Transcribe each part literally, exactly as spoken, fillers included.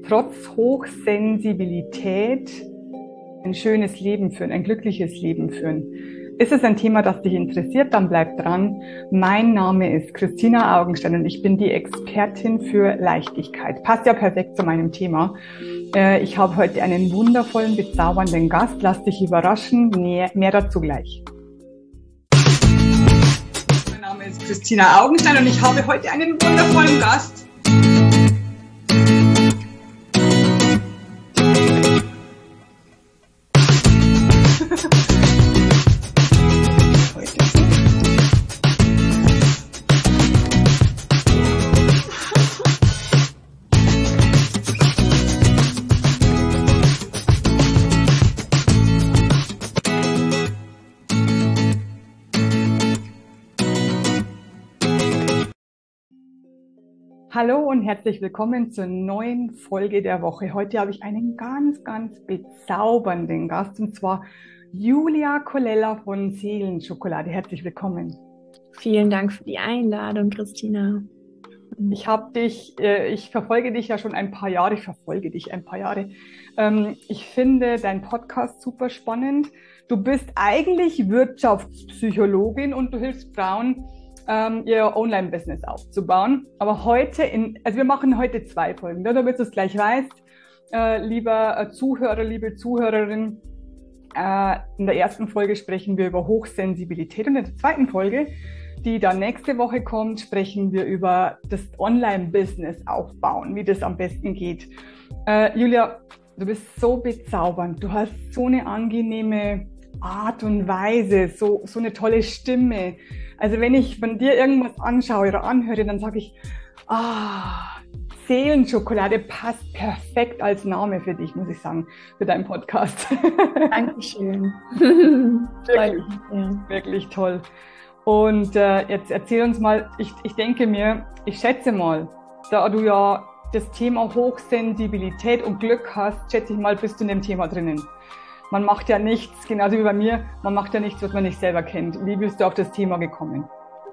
trotz Hochsensibilität ein schönes Leben führen, ein glückliches Leben führen. Ist es ein Thema, das dich interessiert, dann bleib dran. Mein Name ist Christina Augenstein und ich bin die Expertin für Leichtigkeit. Passt ja perfekt zu meinem Thema. Ich habe heute einen wundervollen, bezaubernden Gast. Lass dich überraschen, mehr, mehr dazu gleich. Mein Name ist Christina Augenstein und ich habe heute einen wundervollen Gast. Hallo und herzlich willkommen zur neuen Folge der Woche. Heute habe ich einen ganz, ganz bezaubernden Gast, und zwar Julia Colella von Seelenschokolade. Herzlich willkommen. Vielen Dank für die Einladung, Christina. Ich habe dich, äh, ich verfolge dich ja schon ein paar Jahre, ich verfolge dich ein paar Jahre. Ähm, ich finde deinen Podcast super spannend. Du bist eigentlich Wirtschaftspsychologin und du hilfst Frauen, ihr Online-Business aufzubauen. Aber heute, in, also wir machen heute zwei Folgen, ne, damit du es gleich weißt, äh, lieber Zuhörer, liebe Zuhörerin. Äh, in der ersten Folge sprechen wir über Hochsensibilität und in der zweiten Folge, die dann nächste Woche kommt, sprechen wir über das Online-Business aufbauen, wie das am besten geht. Äh, Julia, du bist so bezaubernd, du hast so eine angenehme Art und Weise, so, so eine tolle Stimme. Also wenn ich von dir irgendwas anschaue oder anhöre, dann sage ich, ah, Seelenschokolade passt perfekt als Name für dich, muss ich sagen, für deinen Podcast. Dankeschön. Wirklich, ja. Wirklich toll. Und äh, jetzt erzähl uns mal, ich, ich denke mir, ich schätze mal, da du ja das Thema Hochsensibilität und Glück hast, schätze ich mal, bist du in dem Thema drinnen. Man macht ja nichts, genauso wie bei mir, man macht ja nichts, was man nicht selber kennt. Wie bist du auf das Thema gekommen?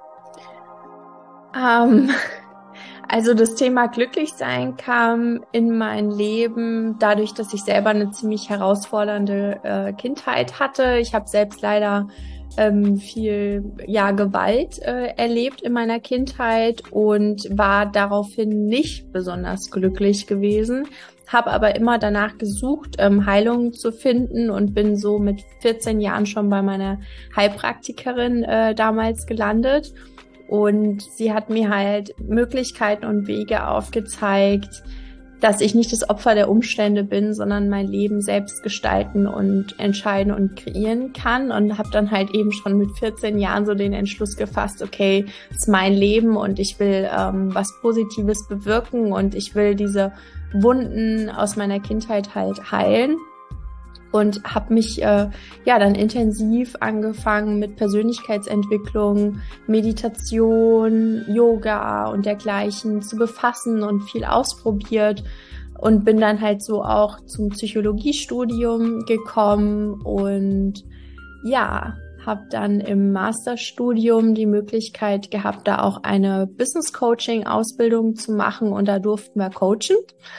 Um, also das Thema Glücklichsein kam in mein Leben dadurch, dass ich selber eine ziemlich herausfordernde äh, Kindheit hatte. Ich habe selbst leider ähm, viel ja, Gewalt äh, erlebt in meiner Kindheit und war daraufhin nicht besonders glücklich gewesen. Habe aber immer danach gesucht, ähm, Heilung zu finden und bin so mit vierzehn Jahren schon bei meiner Heilpraktikerin äh, damals gelandet. Und sie hat mir halt Möglichkeiten und Wege aufgezeigt, dass ich nicht das Opfer der Umstände bin, sondern mein Leben selbst gestalten und entscheiden und kreieren kann. Und habe dann halt eben schon mit vierzehn Jahren so den Entschluss gefasst, okay, es ist mein Leben und ich will ähm, was Positives bewirken und ich will diese Wunden aus meiner Kindheit halt heilen. Und habe mich äh, ja dann intensiv angefangen mit Persönlichkeitsentwicklung, Meditation, Yoga und dergleichen zu befassen und viel ausprobiert und bin dann halt so auch zum Psychologiestudium gekommen und ja, habe dann im Masterstudium die Möglichkeit gehabt, da auch eine Business Coaching Ausbildung zu machen und da durften wir coachen.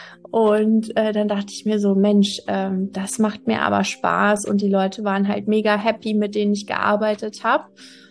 Und äh, dann dachte ich mir so, Mensch, ähm, das macht mir aber Spaß und die Leute waren halt mega happy, mit denen ich gearbeitet habe.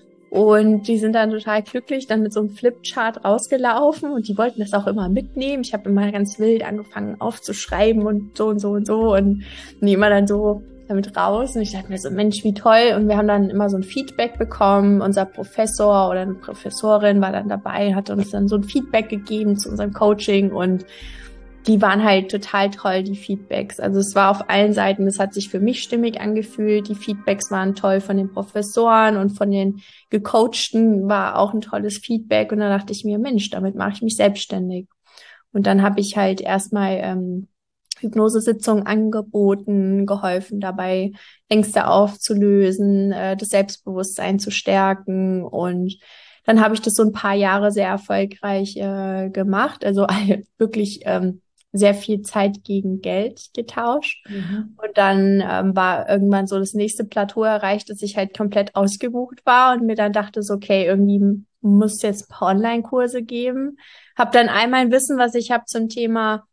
Und die sind dann total glücklich, dann mit so einem Flipchart rausgelaufen und die wollten das auch immer mitnehmen. Ich habe immer ganz wild angefangen aufzuschreiben und so und so und so und die immer dann so damit raus. Und ich dachte mir so, Mensch, wie toll. Und wir haben dann immer so ein Feedback bekommen. Unser Professor oder eine Professorin war dann dabei, hat uns dann so ein Feedback gegeben zu unserem Coaching und die waren halt total toll, die Feedbacks. Also es war auf allen Seiten, es hat sich für mich stimmig angefühlt. Die Feedbacks waren toll von den Professoren und von den Gecoachten war auch ein tolles Feedback. Und dann dachte ich mir, Mensch, damit mache ich mich selbstständig. Und dann habe ich halt erstmal ähm, Hypnosesitzungen angeboten, geholfen dabei, Ängste aufzulösen, äh, das Selbstbewusstsein zu stärken und dann habe ich das so ein paar Jahre sehr erfolgreich äh, gemacht, also wirklich ähm, sehr viel Zeit gegen Geld getauscht. Mhm. Und dann ähm, war irgendwann so das nächste Plateau erreicht, dass ich halt komplett ausgebucht war und mir dann dachte so, okay, irgendwie muss es jetzt ein paar Online-Kurse geben. Habe dann all mein Wissen, was ich habe zum Thema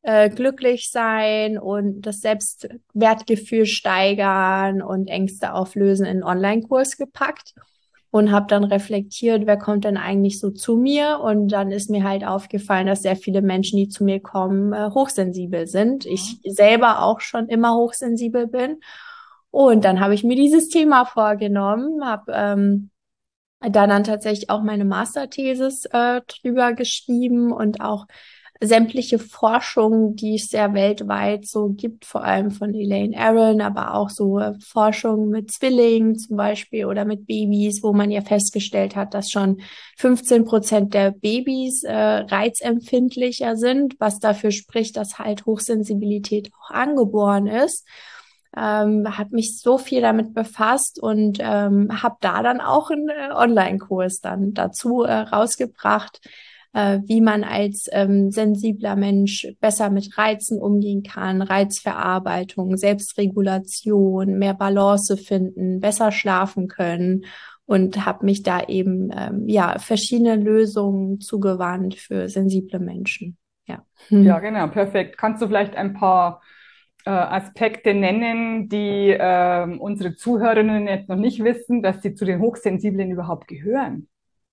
äh, glücklich sein und das Selbstwertgefühl steigern und Ängste auflösen in einen Online-Kurs gepackt und habe dann reflektiert, wer kommt denn eigentlich so zu mir? Und dann ist mir halt aufgefallen, dass sehr viele Menschen, die zu mir kommen, äh, hochsensibel sind. Ich selber auch schon immer hochsensibel bin. Und dann habe ich mir dieses Thema vorgenommen, habe ähm, da dann tatsächlich auch meine Masterthesis äh, drüber geschrieben und auch sämtliche Forschung, die es ja weltweit so gibt, vor allem von Elaine Aron, aber auch so äh, Forschung mit Zwillingen zum Beispiel oder mit Babys, wo man ja festgestellt hat, dass schon fünfzehn Prozent der Babys äh, reizempfindlicher sind, was dafür spricht, dass halt Hochsensibilität auch angeboren ist. Ähm, habe mich so viel damit befasst und ähm, habe da dann auch einen äh, Online-Kurs dann dazu äh, rausgebracht, äh, wie man als ähm, sensibler Mensch besser mit Reizen umgehen kann, Reizverarbeitung, Selbstregulation, mehr Balance finden, besser schlafen können und habe mich da eben ähm, ja verschiedene Lösungen zugewandt für sensible Menschen. Ja. Ja, genau, perfekt. Kannst du vielleicht ein paar äh, Aspekte nennen, die ähm, unsere Zuhörerinnen jetzt noch nicht wissen, dass sie zu den Hochsensiblen überhaupt gehören?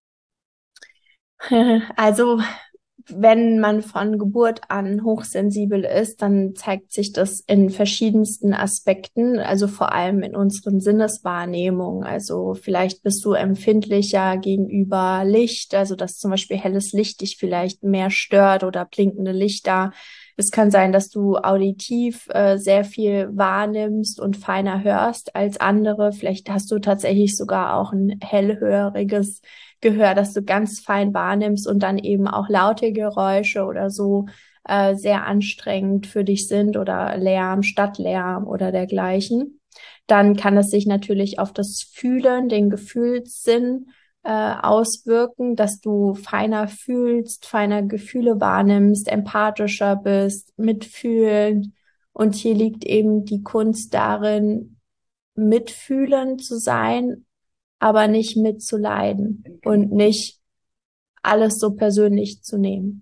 Also, wenn man von Geburt an hochsensibel ist, dann zeigt sich das in verschiedensten Aspekten, also vor allem in unseren Sinneswahrnehmungen. Also vielleicht bist du empfindlicher gegenüber Licht, also dass zum Beispiel helles Licht dich vielleicht mehr stört oder blinkende Lichter. Es kann sein, dass du auditiv äh, sehr viel wahrnimmst und feiner hörst als andere. Vielleicht hast du tatsächlich sogar auch ein hellhöriges Gehör, dass du ganz fein wahrnimmst und dann eben auch laute Geräusche oder so äh, sehr anstrengend für dich sind oder Lärm, Stadtlärm oder dergleichen. Dann kann es sich natürlich auf das Fühlen, den Gefühlssinn äh, auswirken, dass du feiner fühlst, feiner Gefühle wahrnimmst, empathischer bist, mitfühlend. Und hier liegt eben die Kunst darin, mitfühlend zu sein, aber nicht mitzuleiden und nicht alles so persönlich zu nehmen.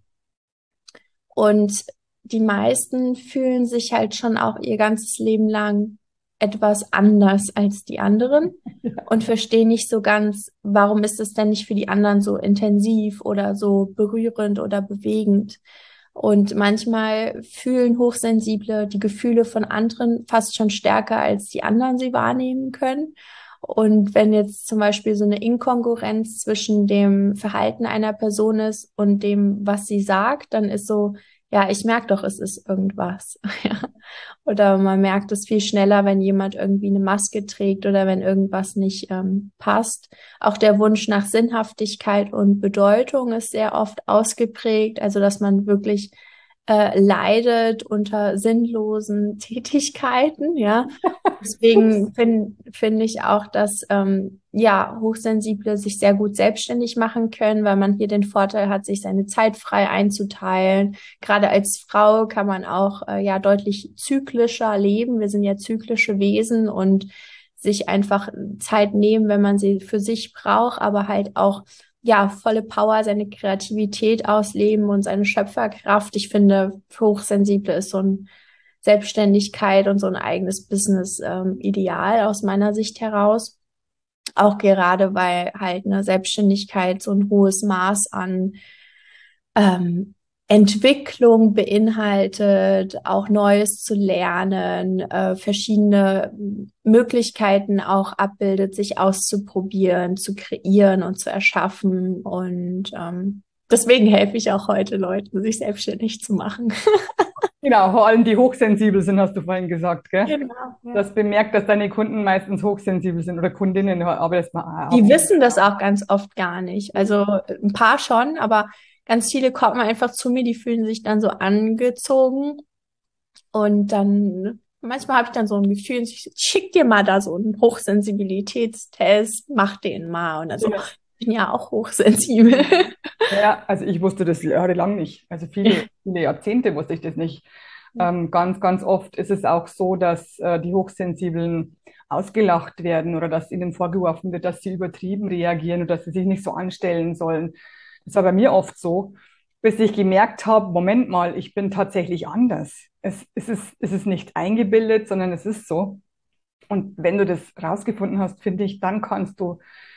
Und die meisten fühlen sich halt schon auch ihr ganzes Leben lang etwas anders als die anderen und verstehen nicht so ganz, warum ist es denn nicht für die anderen so intensiv oder so berührend oder bewegend. Und manchmal fühlen Hochsensible die Gefühle von anderen fast schon stärker, als die anderen sie wahrnehmen können. Und wenn jetzt zum Beispiel so eine Inkongruenz zwischen dem Verhalten einer Person ist und dem, was sie sagt, dann ist so, ja, ich merke doch, es ist irgendwas. Ja. Oder man merkt es viel schneller, wenn jemand irgendwie eine Maske trägt oder wenn irgendwas nicht ähm, passt. Auch der Wunsch nach Sinnhaftigkeit und Bedeutung ist sehr oft ausgeprägt, also dass man wirklich äh, leidet unter sinnlosen Tätigkeiten, ja. Deswegen finde finde ich auch, dass ähm, ja Hochsensible sich sehr gut selbstständig machen können, weil man hier den Vorteil hat, sich seine Zeit frei einzuteilen. Gerade als Frau kann man auch äh, ja deutlich zyklischer leben. Wir sind ja zyklische Wesen und sich einfach Zeit nehmen, wenn man sie für sich braucht, aber halt auch ja volle Power, seine Kreativität ausleben und seine Schöpferkraft. Ich finde, für Hochsensible ist so ein Selbstständigkeit und so ein eigenes Business ähm, ideal aus meiner Sicht heraus. Auch gerade, weil halt eine Selbstständigkeit so ein hohes Maß an ähm, Entwicklung beinhaltet, auch Neues zu lernen, äh, verschiedene Möglichkeiten auch abbildet, sich auszuprobieren, zu kreieren und zu erschaffen. Und ähm, deswegen helfe ich auch heute Leuten, sich selbstständig zu machen. Genau, vor allem die hochsensibel sind, hast du vorhin gesagt, gell? Genau, ja. Das bemerkt, dass deine Kunden meistens hochsensibel sind oder Kundinnen, aber das mal Die wissen das auch ganz oft gar nicht. Also ein paar schon, aber ganz viele kommen einfach zu mir, die fühlen sich dann so angezogen und dann manchmal habe ich dann so ein Gefühl, ich schick dir mal da so einen Hochsensibilitätstest, mach den mal und dann so, Ja. ich bin ja auch hochsensibel. Ja, also ich wusste das jahrelang nicht. Also viele, viele Jahrzehnte wusste ich das nicht. Ähm, ganz, ganz oft ist es auch so, dass äh, die Hochsensiblen ausgelacht werden oder dass ihnen vorgeworfen wird, dass sie übertrieben reagieren oder dass sie sich nicht so anstellen sollen. Das war bei mir oft so. bis ich gemerkt habe, Moment mal, ich bin tatsächlich anders. Es, es ist, es ist nicht eingebildet, sondern es ist so. Und wenn du das rausgefunden hast, finde ich, dann kannst du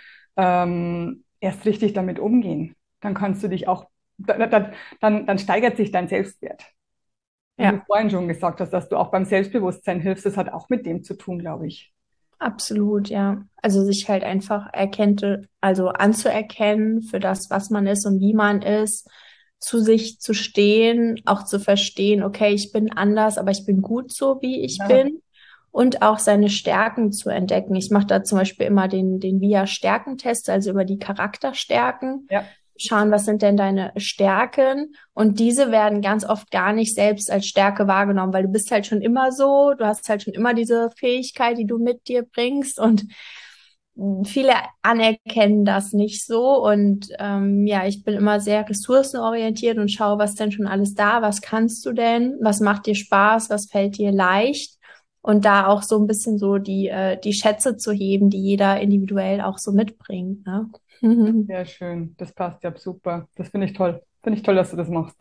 ähm, erst richtig damit umgehen. Dann kannst du dich auch, dann, dann, dann dann steigert sich dein Selbstwert. Wie du Ja, vorhin schon gesagt hast, dass du auch beim Selbstbewusstsein hilfst, das hat auch mit dem zu tun, glaube ich. absolut, ja. Also sich halt einfach erkennt, also anzuerkennen für das, was man ist und wie man ist, zu sich zu stehen, auch zu verstehen, okay, ich bin anders, aber ich bin gut so, wie ich Ja, bin. Und auch seine Stärken zu entdecken. Ich mache da zum Beispiel immer den, den V I A-Stärkentest, also über die Charakterstärken. ja, Schauen, was sind denn deine Stärken? Und diese werden ganz oft gar nicht selbst als Stärke wahrgenommen, weil du bist halt schon immer so, du hast halt schon immer diese Fähigkeit, die du mit dir bringst und viele anerkennen das nicht so. Und ähm, ja, ich bin immer sehr ressourcenorientiert und schaue, was denn schon alles da, was kannst du denn, was macht dir Spaß, was fällt dir leicht? Und da auch so ein bisschen so die, äh, die Schätze zu heben, die jeder individuell auch so mitbringt, ne? sehr schön. Das passt ja super. Das finde ich toll. Finde ich toll, dass du das machst.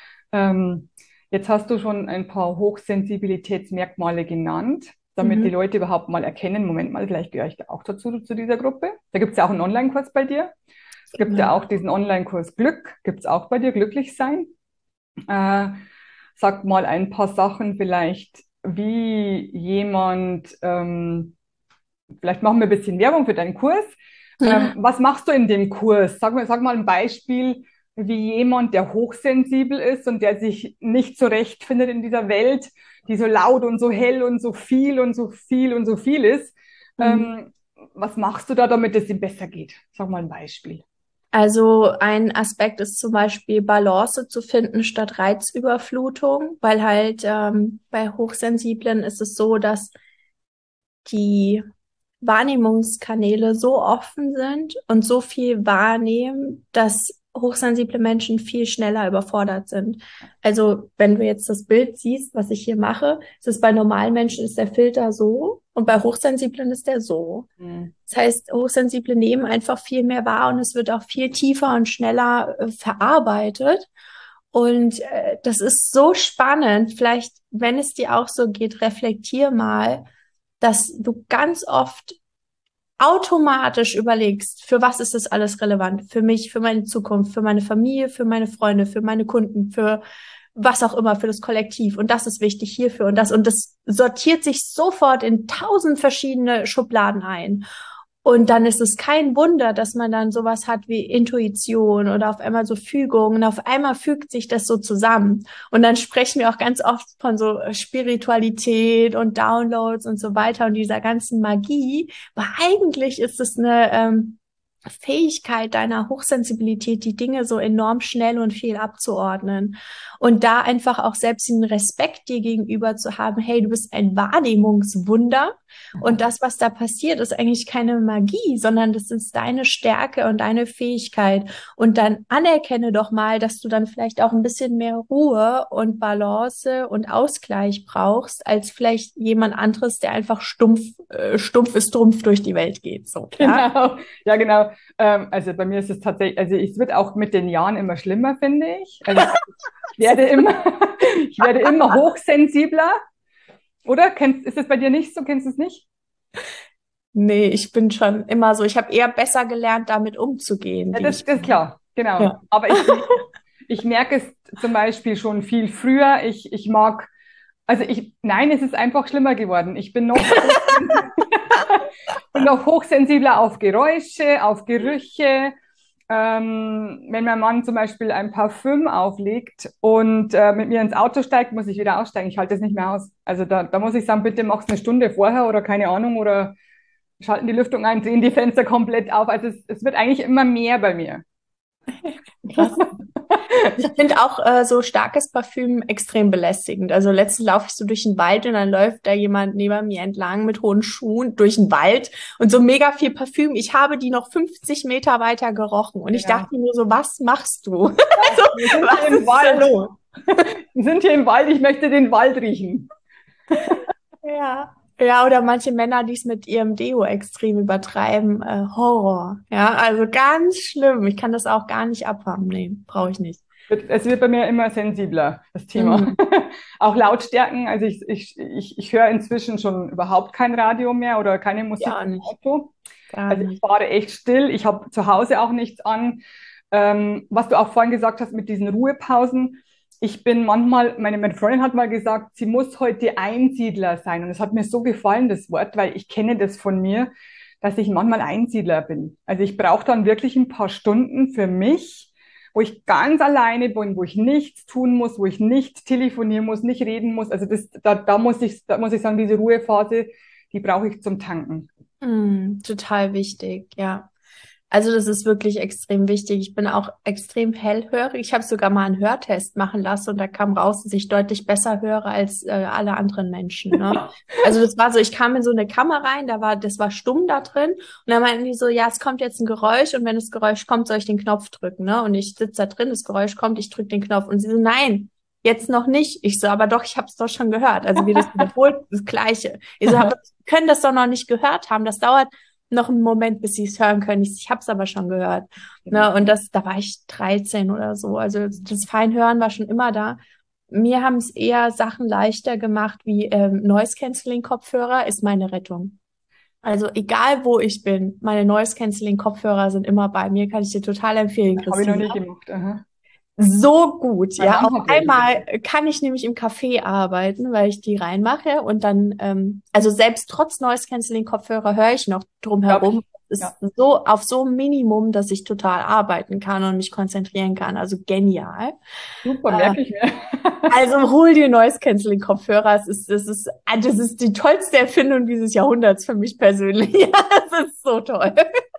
Ähm, Jetzt hast du schon ein paar Hochsensibilitätsmerkmale genannt, damit die Mhm. Leute überhaupt mal erkennen, Moment mal, vielleicht gehöre ich da auch dazu, zu dieser Gruppe. Da gibt es ja auch einen Online-Kurs bei dir. Es gibt ja Genau. auch diesen Online-Kurs Glück, gibt es auch bei dir, glücklich sein. Äh, Sag mal ein paar Sachen vielleicht, wie jemand, ähm, vielleicht machen wir ein bisschen Werbung für deinen Kurs. Ähm, was machst du in dem Kurs? Sag mal, sag mal ein Beispiel, wie jemand, der hochsensibel ist und der sich nicht zurechtfindet in dieser Welt, die so laut und so hell und so viel und so viel und so viel ist. Mhm. Ähm, Was machst du da, damit es ihm besser geht? Sag mal ein Beispiel. Also ein Aspekt ist zum Beispiel Balance zu finden statt Reizüberflutung, weil halt ähm, bei Hochsensiblen ist es so, dass die Wahrnehmungskanäle so offen sind und so viel wahrnehmen, dass hochsensible Menschen viel schneller überfordert sind. Also wenn du jetzt das Bild siehst, was ich hier mache, ist es bei normalen Menschen ist der Filter so und bei Hochsensiblen ist der so. Hm. Das heißt, Hochsensible nehmen einfach viel mehr wahr und es wird auch viel tiefer und schneller äh, verarbeitet. Und äh, das ist so spannend. Vielleicht, wenn es dir auch so geht, reflektier mal, dass du ganz oft automatisch überlegst, für was ist das alles relevant? Für mich, für meine Zukunft, für meine Familie, für meine Freunde, für meine Kunden, für was auch immer, für das Kollektiv. Und das ist wichtig hierfür und das. Und das sortiert sich sofort in tausend verschiedene Schubladen ein. Und dann ist es kein Wunder, dass man dann sowas hat wie Intuition oder auf einmal so Fügung und auf einmal fügt sich das so zusammen. Und dann sprechen wir auch ganz oft von so Spiritualität und Downloads und so weiter und dieser ganzen Magie. Aber eigentlich ist es eine ähm, Fähigkeit deiner Hochsensibilität, die Dinge so enorm schnell und viel abzuordnen. Und da einfach auch selbst den Respekt dir gegenüber zu haben, hey, du bist ein Wahrnehmungswunder. Und das, was da passiert, ist eigentlich keine Magie, sondern das ist deine Stärke und deine Fähigkeit. Und dann anerkenne doch mal, dass du dann vielleicht auch ein bisschen mehr Ruhe und Balance und Ausgleich brauchst, als vielleicht jemand anderes, der einfach stumpf, äh, stumpf ist Trumpf durch die Welt geht. So, ja. Genau, ja genau. Ähm, also bei mir ist es tatsächlich, also es wird auch mit den Jahren immer schlimmer, finde ich. Also ich werde immer, ich werde immer hochsensibler, oder? Kennst, ist es bei dir nicht so? Kennst du es nicht? Nee, ich bin schon immer so, ich habe eher besser gelernt, damit umzugehen, Ja, wie das, ich das ist bin. klar, genau. Ja. Aber ich, ich merke es zum Beispiel schon viel früher. Ich, ich mag, also ich, nein, es ist einfach schlimmer geworden. Ich bin noch, bin noch hochsensibler auf Geräusche, auf Gerüche. Ähm, wenn mein Mann zum Beispiel ein Parfüm auflegt und äh, mit mir ins Auto steigt, muss ich wieder aussteigen. Ich halte das nicht mehr aus. Also da, da muss ich sagen, bitte mach's eine Stunde vorher oder keine Ahnung oder schalten die Lüftung ein, drehen die Fenster komplett auf. Also es, es wird eigentlich immer mehr bei mir. Krass. Ich finde auch äh, so starkes Parfüm extrem belästigend. Also letztens laufe ich so durch den Wald und dann läuft da jemand neben mir entlang mit hohen Schuhen durch den Wald und so mega viel Parfüm. Ich habe die noch fünfzig Meter weiter gerochen und ich Genau. dachte mir so, was machst du? Also, Wir sind hier was im ist da Wald. los? Wir sind hier im Wald. Ich möchte den Wald riechen. Ja. Ja, oder manche Männer, die es mit ihrem Deo extrem übertreiben, äh, Horror. Ja, also ganz schlimm. Ich kann das auch gar nicht abhaben. Nee, brauche ich nicht. Wird- Es wird bei mir immer sensibler, das Thema. Mhm. Auch Lautstärken. Also ich, ich, ich, ich höre inzwischen schon überhaupt kein Radio mehr oder keine Musik Ja, im nicht. Auto. Gar Also ich nicht. fahre echt still. Ich habe zu Hause auch nichts an. Ähm, was du auch vorhin gesagt hast mit diesen Ruhepausen. Ich bin manchmal, meine, meine Freundin hat mal gesagt, sie muss heute Einsiedler sein. Und es hat mir so gefallen, das Wort, weil ich kenne das von mir, dass ich manchmal Einsiedler bin. Also ich brauche dann wirklich ein paar Stunden für mich, wo ich ganz alleine bin, wo ich nichts tun muss, wo ich nicht telefonieren muss, nicht reden muss. Also das, da, da muss ich, da muss ich sagen, diese Ruhephase, die brauche ich zum Tanken. Mhm. Total wichtig, ja. Also das ist wirklich extrem wichtig. Ich bin auch extrem hellhörig. Ich habe sogar mal einen Hörtest machen lassen und da kam raus, dass ich deutlich besser höre als äh, alle anderen Menschen, ne? Also das war so, ich kam in so eine Kammer rein, da war, das war stumm da drin und dann meinten die so, ja, es kommt jetzt ein Geräusch und wenn das Geräusch kommt, soll ich den Knopf drücken, ne? Und ich sitze da drin, das Geräusch kommt, ich drücke den Knopf und sie so, nein, jetzt noch nicht. Ich so, aber doch, ich habe es doch schon gehört. Also wie das wiederholt, das Gleiche. Ich so, aber Sie können das doch noch nicht gehört haben. Das dauert noch einen Moment, bis sie es hören können. Ich, ich habe es aber schon gehört. Ne? Und das, da war ich dreizehn oder so. Also das Feinhören war schon immer da. Mir haben es eher Sachen leichter gemacht, wie ähm, Noise-Canceling-Kopfhörer ist meine Rettung. Also egal wo ich bin, meine Noise-Canceling-Kopfhörer sind immer bei mir. Kann ich dir total empfehlen, Habe ich noch Christina. nie gemacht. Aha. So gut, Mein ja. Mann Auf hat welche. einmal kann ich nämlich im Café arbeiten, weil ich die reinmache und dann, ähm, also selbst trotz Noise Cancelling Kopfhörer höre ich noch Glaube drumherum. ich. Ist Ja, so auf so einem Minimum, dass ich total arbeiten kann und mich konzentrieren kann. Also genial. super, Äh, merke ich mir. also hol dir Noise Cancelling Kopfhörer. Es ist, das ist, ah, das ist die tollste Erfindung dieses Jahrhunderts für mich persönlich. Ja, das ist so toll.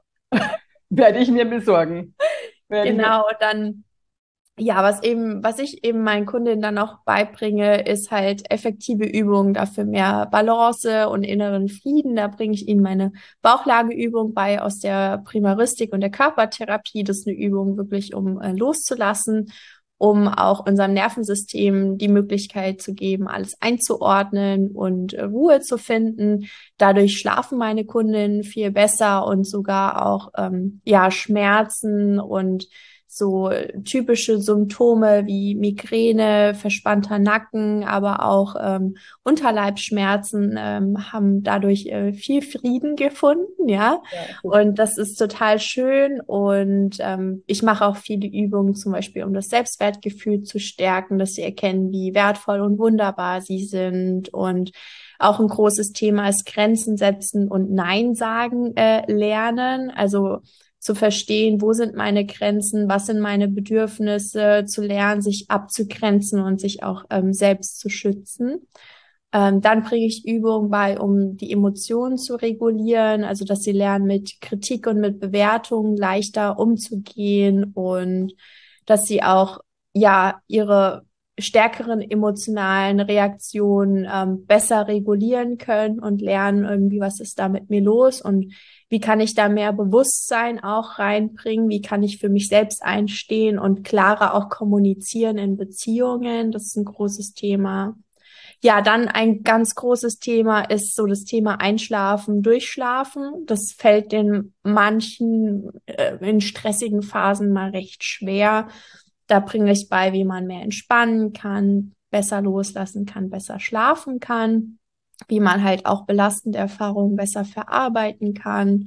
Werde ich mir besorgen. Werde ich mir. Genau, dann. Ja, was eben, was ich eben meinen Kundinnen dann auch beibringe, ist halt effektive Übungen, dafür mehr Balance und inneren Frieden. Da bringe ich ihnen meine Bauchlageübung bei aus der Primaristik und der Körpertherapie. Das ist eine Übung wirklich, um äh, loszulassen, um auch unserem Nervensystem die Möglichkeit zu geben, alles einzuordnen und äh, Ruhe zu finden. Dadurch schlafen meine Kundinnen viel besser und sogar auch ähm, ja Schmerzen und so typische Symptome wie Migräne, verspannter Nacken, aber auch ähm, Unterleibsschmerzen ähm, haben dadurch äh, viel Frieden gefunden, ja. Ja, super. Und das ist total schön. Und ähm, ich mache auch viele Übungen, zum Beispiel, um das Selbstwertgefühl zu stärken, dass sie erkennen, wie wertvoll und wunderbar sie sind. Und auch ein großes Thema ist Grenzen setzen und Nein sagen äh, lernen. Also zu verstehen, wo sind meine Grenzen, was sind meine Bedürfnisse, zu lernen, sich abzugrenzen und sich auch ähm, selbst zu schützen. Ähm, dann bringe ich Übungen bei, um die Emotionen zu regulieren, also dass sie lernen, mit Kritik und mit Bewertungen leichter umzugehen und dass sie auch ja ihre stärkeren emotionalen Reaktionen ähm, besser regulieren können und lernen irgendwie, was ist da mit mir los und wie kann ich da mehr Bewusstsein auch reinbringen, wie kann ich für mich selbst einstehen und klarer auch kommunizieren in Beziehungen, das ist ein großes Thema. Ja, dann ein ganz großes Thema ist so das Thema Einschlafen, Durchschlafen. Das fällt den manchen äh, in stressigen Phasen mal recht schwer. Da bringe ich bei, wie man mehr entspannen kann, besser loslassen kann, besser schlafen kann, wie man halt auch belastende Erfahrungen besser verarbeiten kann.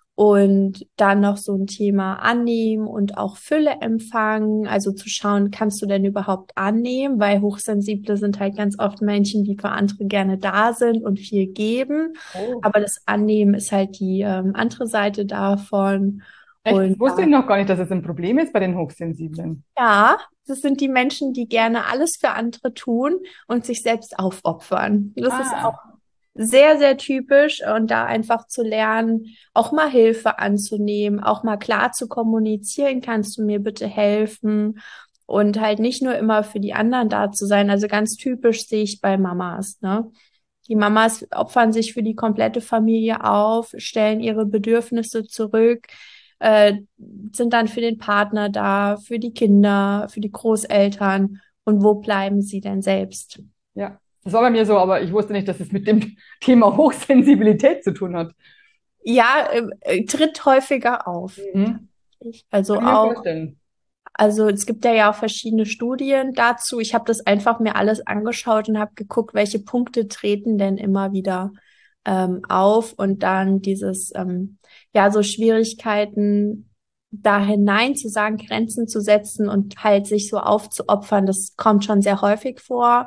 Und dann noch so ein Thema annehmen und auch Fülle empfangen. Also zu schauen, kannst du denn überhaupt annehmen? Weil Hochsensible sind halt ganz oft Menschen, die für andere gerne da sind und viel geben. Oh. Aber das Annehmen ist halt die ähm, andere Seite davon. Echt, das Und wusste äh, ich noch gar nicht, dass es ein Problem ist bei den Hochsensiblen. ja, das sind die Menschen, die gerne alles für andere tun und sich selbst aufopfern. Das ist auch Ah, sehr, sehr typisch und da einfach zu lernen, auch mal Hilfe anzunehmen, auch mal klar zu kommunizieren, kannst du mir bitte helfen und halt nicht nur immer für die anderen da zu sein. Also ganz typisch sehe ich bei Mamas, ne? Die Mamas opfern sich für die komplette Familie auf, stellen ihre Bedürfnisse zurück, äh, sind dann für den Partner da, für die Kinder, für die Großeltern. Und wo bleiben sie denn selbst? ja. Das war bei mir so, aber ich wusste nicht, dass es mit dem Thema Hochsensibilität zu tun hat. Ja, äh, äh, tritt häufiger auf. Mhm. Also Kann ich mir auch vorstellen. Also es gibt ja ja auch verschiedene Studien dazu. Ich habe das einfach mir alles angeschaut und habe geguckt, welche Punkte treten denn immer wieder ähm, auf und dann dieses, ähm, ja, so Schwierigkeiten da hinein zu sagen, Grenzen zu setzen und halt sich so aufzuopfern, das kommt schon sehr häufig vor.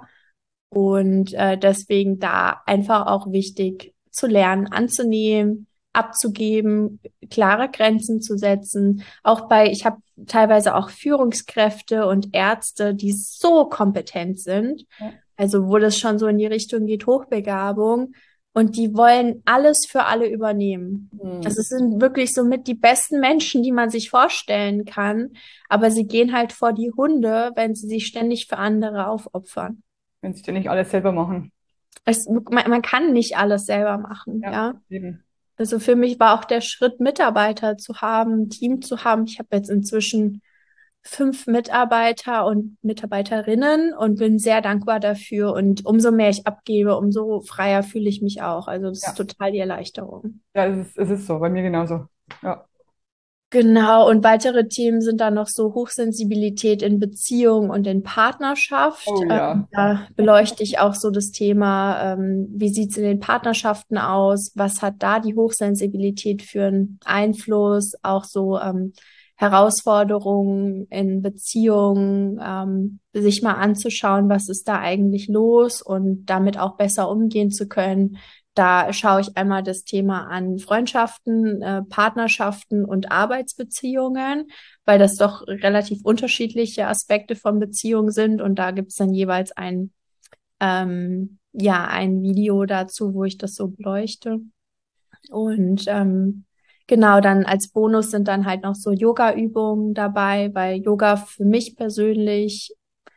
Und äh, deswegen da einfach auch wichtig zu lernen, anzunehmen, abzugeben, klare Grenzen zu setzen. Auch bei, ich habe teilweise auch Führungskräfte und Ärzte, die so kompetent sind, Ja. also wo das schon so in die Richtung geht, Hochbegabung, und die wollen alles für alle übernehmen. Hm. Also es sind wirklich somit die besten Menschen, die man sich vorstellen kann, aber sie gehen halt vor die Hunde, wenn sie sich ständig für andere aufopfern. Wenn sie nicht alles selber machen. Es, man, man kann nicht alles selber machen, Ja, ja. eben. Also für mich war auch der Schritt, Mitarbeiter zu haben, ein Team zu haben. Ich habe jetzt inzwischen fünf Mitarbeiter und Mitarbeiterinnen und bin sehr dankbar dafür. Und umso mehr ich abgebe, umso freier fühle ich mich auch. Also das ist Ja, total die Erleichterung. ja, es ist, es ist so, bei mir genauso. Ja. Genau, und weitere Themen sind dann noch so Hochsensibilität in Beziehung und in Partnerschaft. Oh ja. Ähm, da beleuchte ich auch so das Thema, ähm, wie sieht es in den Partnerschaften aus? Was hat da die Hochsensibilität für einen Einfluss? Auch so ähm, Herausforderungen in Beziehungen, ähm, sich mal anzuschauen, was ist da eigentlich los und damit auch besser umgehen zu können. Da schaue ich einmal das Thema an Freundschaften, äh, Partnerschaften und Arbeitsbeziehungen, weil das doch relativ unterschiedliche Aspekte von Beziehungen sind. Und da gibt's dann jeweils ein, ähm, ja, ein Video dazu, wo ich das so beleuchte. Und ähm, genau, dann als Bonus sind dann halt noch so Yoga-Übungen dabei, weil Yoga für mich persönlich,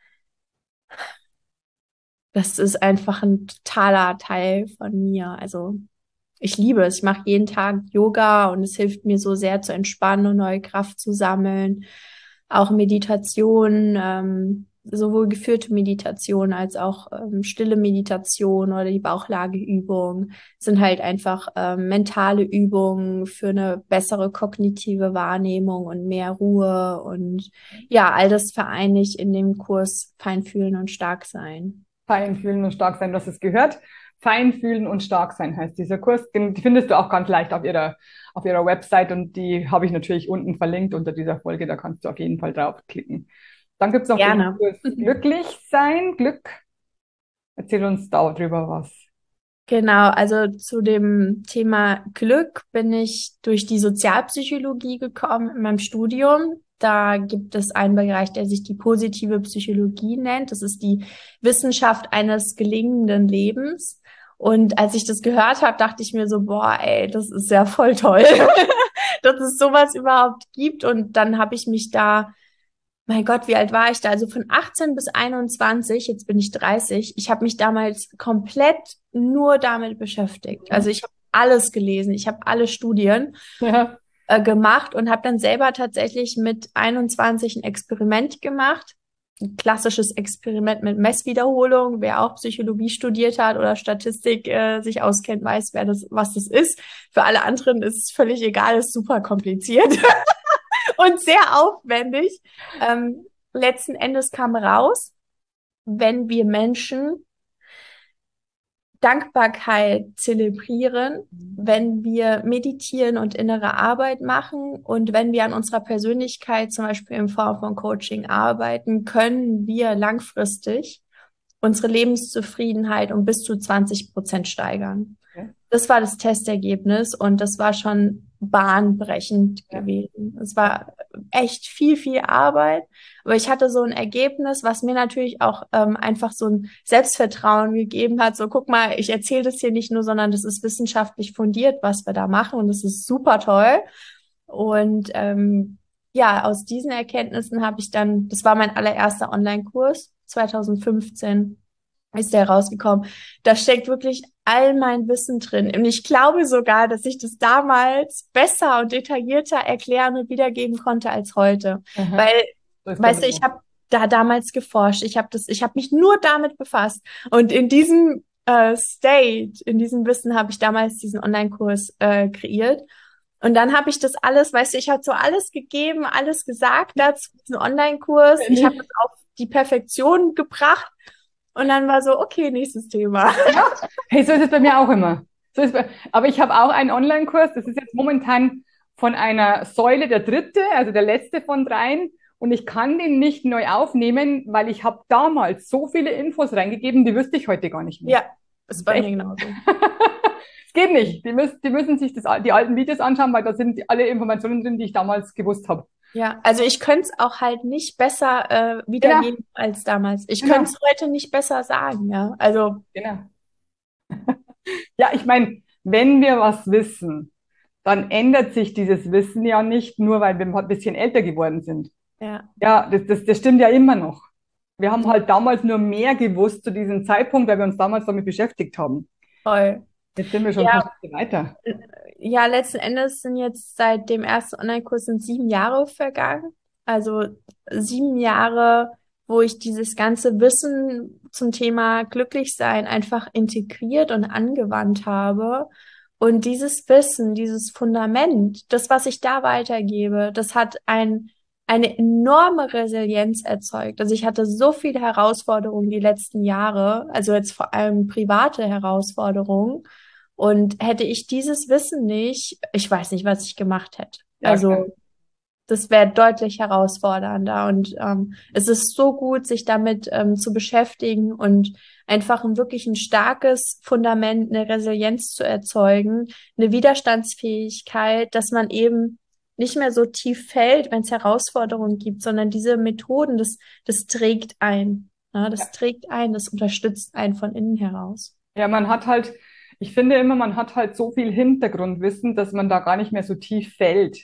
das ist einfach ein totaler Teil von mir. Also ich liebe es. Ich mache jeden Tag Yoga und es hilft mir so sehr zu entspannen und neue Kraft zu sammeln. Auch Meditation, ähm, sowohl geführte Meditation als auch ähm, stille Meditation oder die Bauchlageübung sind halt einfach ähm, mentale Übungen für eine bessere kognitive Wahrnehmung und mehr Ruhe. Und ja, all das vereine ich in dem Kurs Feinfühlen und Starksein. Feinfühlen und stark sein, du hast es gehört. Feinfühlen und stark sein heißt dieser Kurs. Den- Die findest du auch ganz leicht auf ihrer, auf ihrer Website und die habe ich natürlich unten verlinkt unter dieser Folge. Da kannst du auf jeden Fall draufklicken. Dann gibt es noch den Gerne. Kurs Glücklich sein, Glück. Erzähl uns darüber was. Genau, also zu dem Thema Glück bin ich durch die Sozialpsychologie gekommen in meinem Studium. Da gibt es einen Bereich, der sich die positive Psychologie nennt. Das ist die Wissenschaft eines gelingenden Lebens. Und als ich das gehört habe, dachte ich mir so, boah, ey, das ist ja voll toll, dass es sowas überhaupt gibt. Und dann habe ich mich da, mein Gott, wie alt war ich da? Also von achtzehn bis einundzwanzig, jetzt bin ich dreißig. Ich habe mich damals komplett nur damit beschäftigt. Also ich habe alles gelesen, ich habe alle Studien Ja, äh, gemacht und habe dann selber tatsächlich mit einundzwanzig ein Experiment gemacht. Ein klassisches Experiment mit Messwiederholung. Wer auch Psychologie studiert hat oder Statistik äh, sich auskennt, weiß, wer das, was das ist. Für alle anderen ist es völlig egal, ist super kompliziert und sehr aufwendig. Ähm, letzten Endes kam raus, wenn wir Menschen Dankbarkeit zelebrieren, wenn wir meditieren und innere Arbeit machen und wenn wir an unserer Persönlichkeit zum Beispiel in Form von Coaching arbeiten, können wir langfristig unsere Lebenszufriedenheit um bis zu zwanzig Prozent steigern. ja, Das war das Testergebnis und das war schon bahnbrechend ja. gewesen. Es war echt viel, viel Arbeit, aber ich hatte so ein Ergebnis, was mir natürlich auch ähm, einfach so ein Selbstvertrauen gegeben hat. So, guck mal, ich erzähle das hier nicht nur, sondern das ist wissenschaftlich fundiert, was wir da machen und das ist super toll. Und ähm, ja, aus diesen Erkenntnissen habe ich dann, das war mein allererster Online-Kurs, zwanzig fünfzehn ist der rausgekommen. Da steckt wirklich all mein Wissen drin. Und ich glaube sogar, dass ich das damals besser und detaillierter erklären und wiedergeben konnte als heute. Aha. Weil, So ist bei weißt du, ich mir. habe da damals geforscht. Ich habe das, ich habe mich nur damit befasst. Und in diesem äh, State, in diesem Wissen habe ich damals diesen Online-Kurs äh, kreiert. Und dann habe ich das alles, weißt du, ich habe so alles gegeben, alles gesagt dazu, diesen Online-Kurs. Ich habe es auf die Perfektion gebracht und dann war so, okay, nächstes Thema. Ja, hey, so ist es bei mir auch immer. So ist bei, aber ich habe auch einen Online-Kurs, das ist jetzt momentan von einer Säule der dritte, also der letzte von dreien. Und ich kann den nicht neu aufnehmen, weil ich habe damals so viele Infos reingegeben, die wüsste ich heute gar nicht mehr. Ja, ist bei mir genauso. Es geht nicht. Die müssen, die müssen sich das, die alten Videos anschauen, weil da sind alle Informationen drin, die ich damals gewusst habe. Ja, also ich könnte es auch halt nicht besser äh, wiedergeben Genau. als damals. Ich Genau. könnte es heute nicht besser sagen, ja. Also Genau. Ja, ich meine, wenn wir was wissen, dann ändert sich dieses Wissen ja nicht nur, weil wir ein bisschen älter geworden sind. ja, Ja, das, das, das stimmt ja immer noch. Wir haben halt damals nur mehr gewusst zu diesem Zeitpunkt, weil wir uns damals damit beschäftigt haben. voll. Jetzt sind wir schon ein Ja, paar Schritte weiter. ja, letzten Endes sind jetzt seit dem ersten Online-Kurs sind sieben Jahre vergangen. Also sieben Jahre, wo ich dieses ganze Wissen zum Thema Glücklichsein einfach integriert und angewandt habe. Und dieses Wissen, dieses Fundament, das, was ich da weitergebe, das hat ein, eine enorme Resilienz erzeugt. Also ich hatte so viele Herausforderungen die letzten Jahre, also jetzt vor allem private Herausforderungen. Und hätte ich dieses Wissen nicht, ich weiß nicht, was ich gemacht hätte. Ja, Also klar. das wäre deutlich herausfordernder. Und ähm, es ist so gut, sich damit ähm, zu beschäftigen und einfach ein wirklich ein starkes Fundament, eine Resilienz zu erzeugen, eine Widerstandsfähigkeit, dass man eben nicht mehr so tief fällt, wenn es Herausforderungen gibt, sondern diese Methoden, das, das trägt ein. Ja, das trägt ein, das unterstützt einen von innen heraus. Ja, man hat halt, ich finde immer, man hat halt so viel Hintergrundwissen, dass man da gar nicht mehr so tief fällt,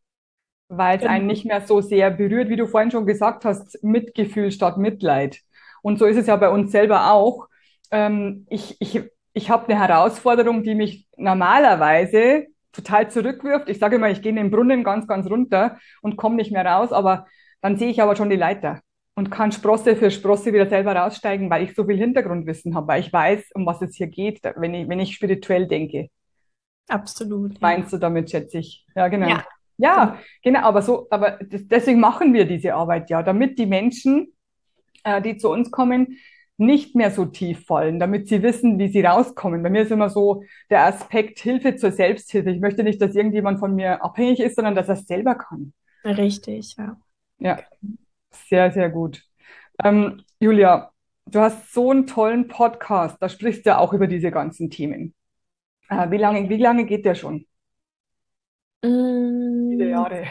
weil es einen Genau. nicht mehr so sehr berührt, wie du vorhin schon gesagt hast, Mitgefühl statt Mitleid. Und so ist es ja bei uns selber auch. Ähm, ich ich, ich habe eine Herausforderung, die mich normalerweise total zurückwirft. Ich sage immer, ich gehe in den Brunnen ganz, ganz runter und komme nicht mehr raus, aber dann sehe ich aber schon die Leiter und kann Sprosse für Sprosse wieder selber raussteigen, weil ich so viel Hintergrundwissen habe, weil ich weiß, um was es hier geht, wenn ich, wenn ich spirituell denke. Absolut, ja. Meinst du damit, schätze ich? Ja, genau. Ja, genau. Ja, genau, aber so, aber das, deswegen machen wir diese Arbeit ja, damit die Menschen, äh, die zu uns kommen, nicht mehr so tief fallen, damit sie wissen, wie sie rauskommen. Bei mir ist immer so der Aspekt Hilfe zur Selbsthilfe. Ich möchte nicht, dass irgendjemand von mir abhängig ist, sondern dass er es selber kann. Richtig, ja. Ja, sehr, sehr gut. Ähm, Julia, du hast so einen tollen Podcast, da sprichst du ja auch über diese ganzen Themen. Äh, wie lange, wie lange geht der schon? Viele Mm, Jahre.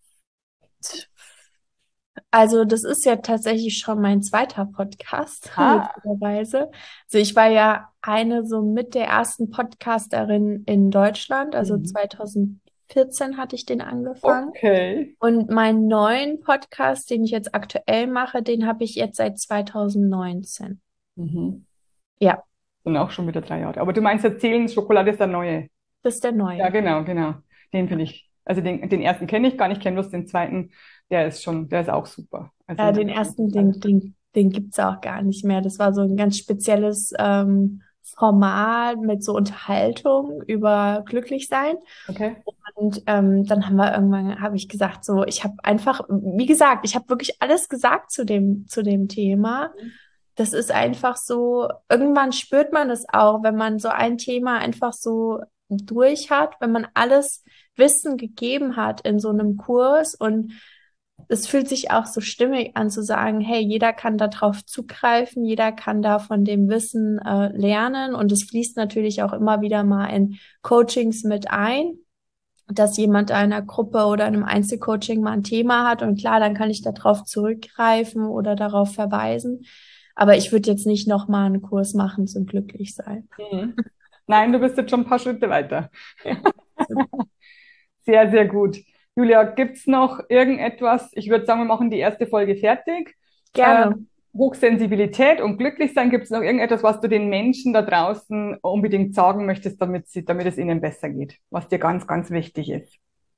Also das ist ja tatsächlich schon mein zweiter Podcast, Ah, witzigerweise. Also ich war ja eine so mit der ersten Podcasterin in Deutschland. Also mhm. zwanzig vierzehn hatte ich den angefangen. Okay. Und meinen neuen Podcast, den ich jetzt aktuell mache, den habe ich jetzt seit zwanzig neunzehn. Mhm. Ja, Sind auch schon wieder drei Jahre. Aber du meinst, erzählen, Schokolade ist der neue. das ist der Ja, neue. genau, genau. Den Ja. finde ich. Also den, den ersten kenne ich gar nicht, kenne bloß den zweiten. Der ist schon, der ist auch super. Also Ja, den den habe ich schon ersten, total. den, den, den gibt's auch gar nicht mehr. Das war so ein ganz spezielles ähm, Format mit so Unterhaltung über Glücklichsein. Okay. Und ähm, dann haben wir irgendwann, habe ich gesagt, so, ich habe einfach, wie gesagt, ich habe wirklich alles gesagt zu dem, zu dem Thema. Das ist einfach so, irgendwann spürt man es auch, wenn man so ein Thema einfach so durch hat, wenn man alles Wissen gegeben hat in so einem Kurs und es fühlt sich auch so stimmig an zu sagen, hey, jeder kann darauf zugreifen, jeder kann da von dem Wissen äh, lernen und es fließt natürlich auch immer wieder mal in Coachings mit ein, dass jemand in einer Gruppe oder in einem Einzelcoaching mal ein Thema hat und klar, dann kann ich darauf zurückgreifen oder darauf verweisen. Aber ich würde jetzt nicht nochmal einen Kurs machen zum Glücklichsein. Mhm. Nein, du bist jetzt schon ein paar Schritte weiter. Ja, Sehr, sehr gut. Julia, gibt's noch irgendetwas? Ich würde sagen, wir machen die erste Folge fertig. Äh, gerne. Hochsensibilität und Glücklichsein, gibt es noch irgendetwas, was du den Menschen da draußen unbedingt sagen möchtest, damit sie, damit es ihnen besser geht, was dir ganz, ganz wichtig ist?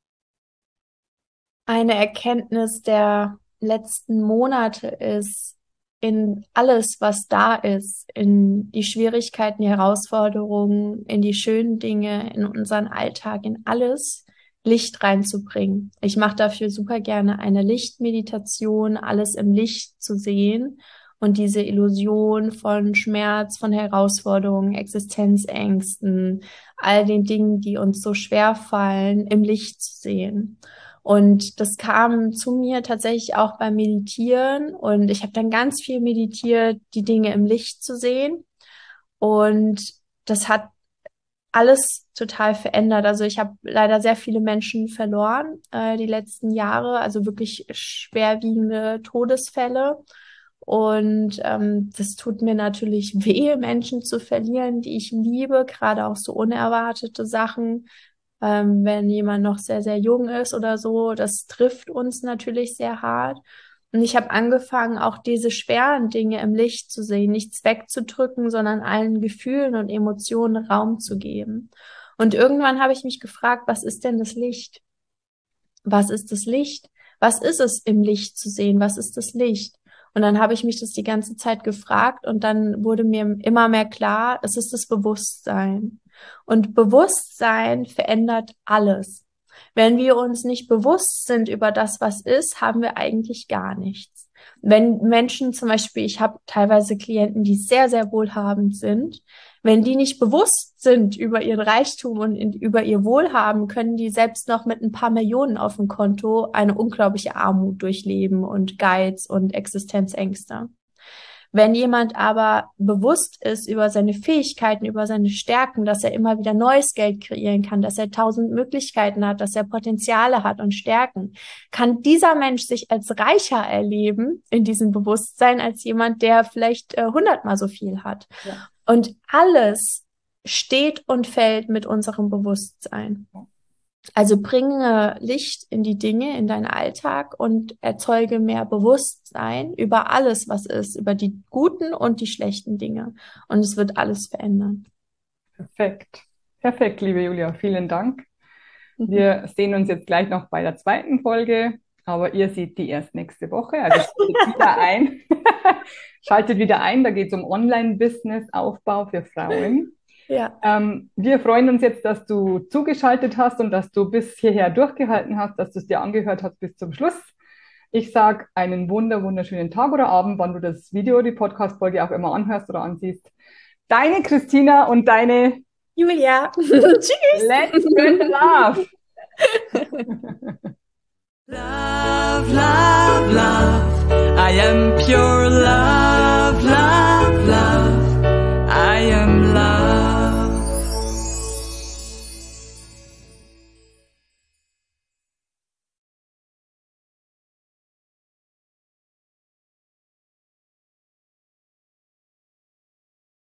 Eine Erkenntnis der letzten Monate ist, in alles, was da ist, in die Schwierigkeiten, die Herausforderungen, in die schönen Dinge, in unseren Alltag, in alles Licht reinzubringen. Ich mache dafür super gerne eine Lichtmeditation, alles im Licht zu sehen und diese Illusion von Schmerz, von Herausforderungen, Existenzängsten, all den Dingen, die uns so schwer fallen, im Licht zu sehen. Und das kam zu mir tatsächlich auch beim Meditieren und ich habe dann ganz viel meditiert, die Dinge im Licht zu sehen. Und das hat alles total verändert. Also ich habe leider sehr viele Menschen verloren äh, die letzten Jahre, also wirklich schwerwiegende Todesfälle. Und ähm, das tut mir natürlich weh, Menschen zu verlieren, die ich liebe, gerade auch so unerwartete Sachen. Ähm, wenn jemand noch sehr, sehr jung ist oder so, das trifft uns natürlich sehr hart. Und ich habe angefangen, auch diese schweren Dinge im Licht zu sehen, nichts wegzudrücken, sondern allen Gefühlen und Emotionen Raum zu geben. Und irgendwann habe ich mich gefragt, was ist denn das Licht? Was ist das Licht? Was ist es im Licht zu sehen? Was ist das Licht? Und dann habe ich mich das die ganze Zeit gefragt und dann wurde mir immer mehr klar, es ist das Bewusstsein. Und Bewusstsein verändert alles. Wenn wir uns nicht bewusst sind über das, was ist, haben wir eigentlich gar nichts. Wenn Menschen zum Beispiel, ich habe teilweise Klienten, die sehr, sehr wohlhabend sind, wenn die nicht bewusst sind über ihren Reichtum und in, über ihr Wohlhaben, können die selbst noch mit ein paar Millionen auf dem Konto eine unglaubliche Armut durchleben und Geiz und Existenzängste. Wenn jemand aber bewusst ist über seine Fähigkeiten, über seine Stärken, dass er immer wieder neues Geld kreieren kann, dass er tausend Möglichkeiten hat, dass er Potenziale hat und Stärken, kann dieser Mensch sich als reicher erleben in diesem Bewusstsein als jemand, der vielleicht äh, hundertmal so viel hat. Ja. Und alles steht und fällt mit unserem Bewusstsein. Also bringe Licht in die Dinge, in deinen Alltag und erzeuge mehr Bewusstsein über alles, was ist, über die guten und die schlechten Dinge. Und es wird alles verändern. Perfekt. Perfekt, liebe Julia. Vielen Dank. Wir sehen uns jetzt gleich noch bei der zweiten Folge, aber ihr seht die erst nächste Woche. Also schaltet wieder ein. Schaltet wieder ein, da geht es um Online-Business-Aufbau für Frauen. Ja. Ähm, wir freuen uns jetzt, dass du zugeschaltet hast und dass du bis hierher durchgehalten hast, dass du es dir angehört hast bis zum Schluss. Ich sage einen wunder, wunderschönen Tag oder Abend, wann du das Video, die Podcast-Folge auch immer anhörst oder ansiehst. Deine Christina und deine Julia. Tschüss. Let's spread love. Love, love, love. I am pure love.